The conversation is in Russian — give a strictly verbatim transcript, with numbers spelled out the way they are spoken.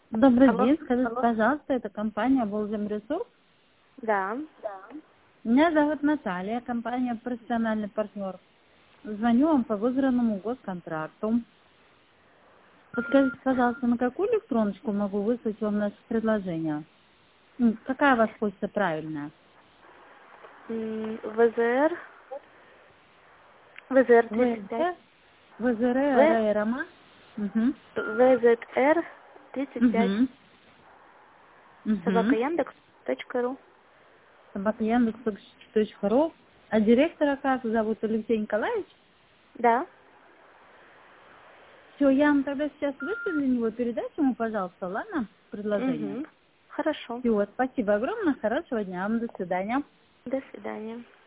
Добрый Алло. день, скажите, Алло. пожалуйста, это компания «Волжемресурс». Да. Меня зовут Наталья, компания «Профессиональный партнер». Звоню вам по выигранному госконтракту. Подскажите, пожалуйста, на какую электроночку могу выслать вам наше предложение? М, Какая у вас почта правильная? М, ВЗР. ВЗР тридцать пять. ВЗ, ВЗР, В. Р, Рома. Угу. ВЗР тридцать пять. Угу. Собака Угу. Яндекс. Точка ру. Собака Яндекс.ру. А директора как зовут? Алексей Николаевич? Да. Все, я вам тогда сейчас вышлю для него передачу ему, пожалуйста, ладно? Предложение. Угу. Хорошо. Все, спасибо огромное, хорошего дня вам, до свидания. До свидания.